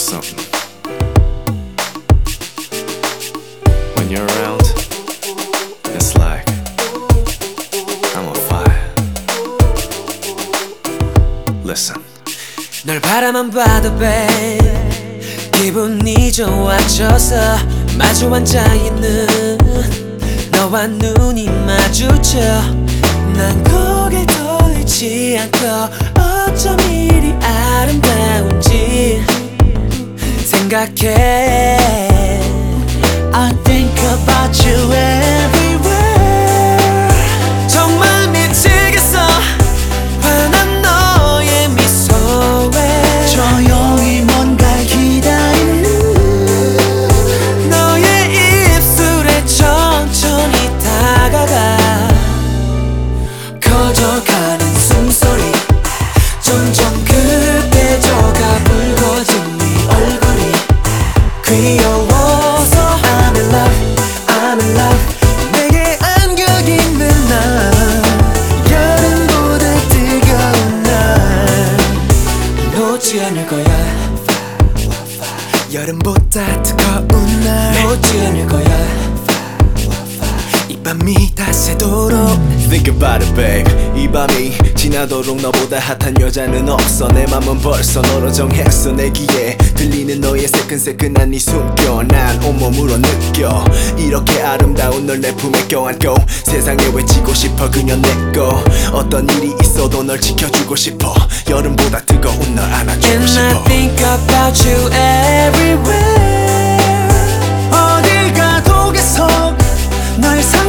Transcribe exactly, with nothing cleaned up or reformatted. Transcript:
something. When you're around, it's like I'm on fire. Listen. 널 바라만 봐도 babe 기분이 좋아져서 마주 앉아있는 너와 눈이 마주쳐 난 고개 돌리지 않고 어쩜 이리 아름다운지 생각해 I think about you everywhere 정말 미치겠어 환한 너의 미소에 조용히 뭔가 기다리는 너의 입술에 천천히 다가가 커져가는 숨소리 점점 급해져가 붉어진 네 얼굴이 귀여워서 I'm in love, I'm in love 내게 안겨 있는 날 여름보다 뜨거운 날 놓지 않을 거야 여름보다 뜨거운 날 놓지 않을 거야 이 밤이 다 새도록 Think about it, babe. 이 밤이 지나도록 너보다 핫한 여자는 없어. 내 맘은 벌써 너로 정했어. 내 귀에 들리는 너의 새끈새끈한 이 숨결 난 온몸으로 느껴. 이렇게 아름다운 널 내 품에 껴안고 세상에 외치고 싶어 그녀 내꺼. 어떤 일이 있어도 널 지켜주고 싶어. 여름보다 뜨거운 널 안아주고 And 싶어. I think about you everywhere 어딜 가도 계속 널 상